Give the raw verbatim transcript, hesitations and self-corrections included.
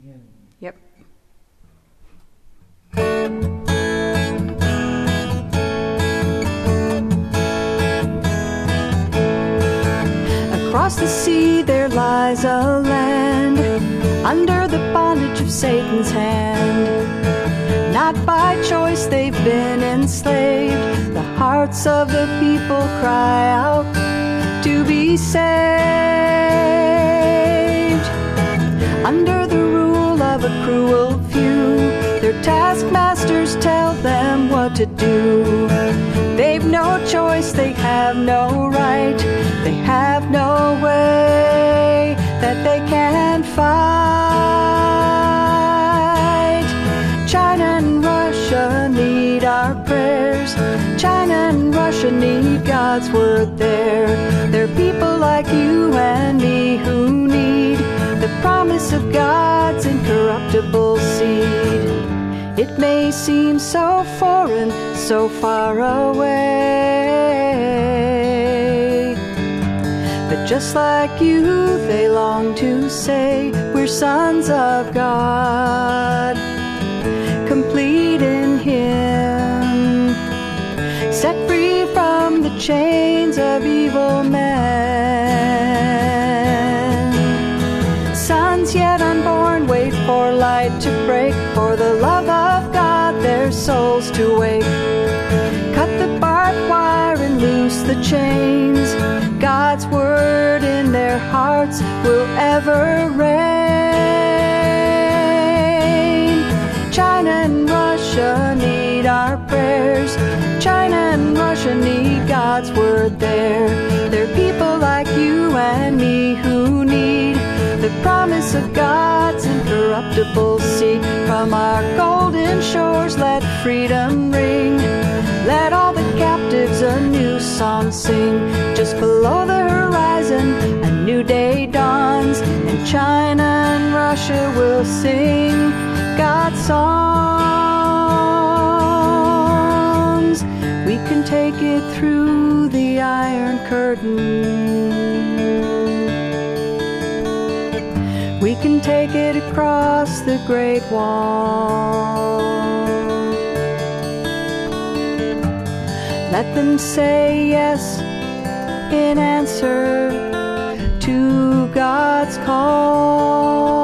Yep. Across the sea there lies a land under the bondage of Satan's hand. Not by choice they've been enslaved. The hearts of the people cry out to be saved. Under the rule of a cruel few, their taskmasters tell them what to do. They've no choice, they have no right, they have no way that they can fight. China and Russia need our prayers. China and Russia need God's word there. They're people like you and me who need the promise of God's incorruptible seed. It may seem so foreign, so far away, but just like you, they long to say, we're sons of God, complete in Him, set free from the chains of evil men. Sons yet unborn wait for light to break, for the love of God their souls to wake. Cut the barbed wire and loose the chains. God's word in their hearts will ever reign. China and Russia need our prayers. China and Russia need God's word there. They're people like you and me who need the promise of God's incorruptible seed. From our golden shores let freedom ring. Let all the captives a new song sing. Just below the horizon a new day dawns, and China and Russia will sing God's songs. We can take it through the Iron Curtain. We can take it across the Great Wall. Let them say yes in answer to God's call.